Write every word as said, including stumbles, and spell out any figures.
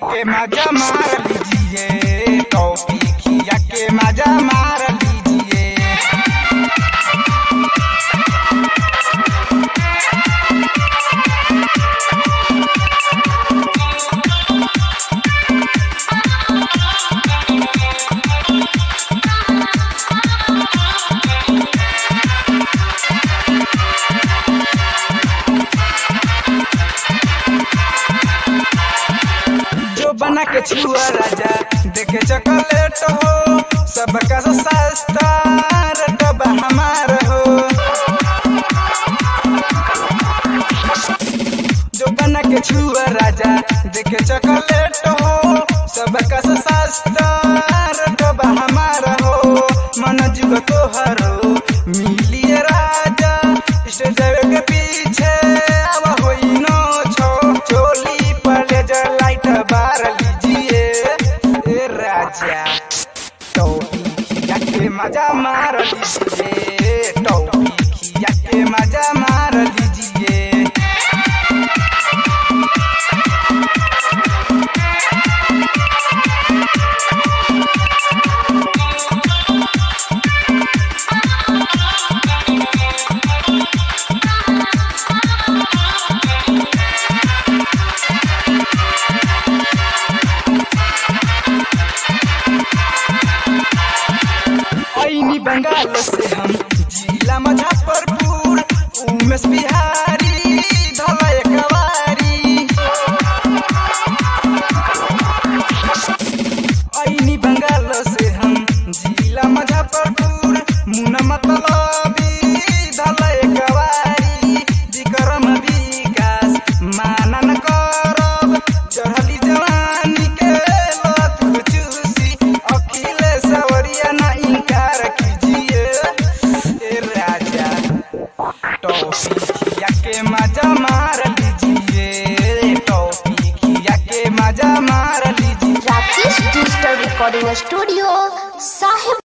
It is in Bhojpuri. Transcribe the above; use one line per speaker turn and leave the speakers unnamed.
के मजा मार लीजिए, टॉफी खिया के मजा मार लीजिए। बना के छुआ राजा देखे चॉकलेट हो, सबका सस्ता डब्बा हमार हो। जो बना के छुआ राजा देखे चॉकलेट हो, सबका सस्ता डब्बा हमार हो। मन जुग तोहरो मिलिए राजा, स्टेज के पीछे अब होई नो छो, चोली पर जो लाइट बार टॉफी खिया के मजा मार लीजिए, टॉफी खिया के मजा मार लीजिए। बंगाल से हम जिला मुजफ्फरपुर, उमेश बिहारी धलय कवारी। ऐनी बंगाल से हम जिला मुजफ्फरपुर, मुना मतलबी धलय कवारी। विक्रम विकास मानन करब, चढ़ली जवानी के लत चूसी, अखिलेश सवरिया ना इनकार टॉफी खिया के मजा मार लीजिए, टॉफी खिया के मजा मार लीजिए।
राकेश डिजिटल रिकॉर्डिंग स्टूडियो साहिब।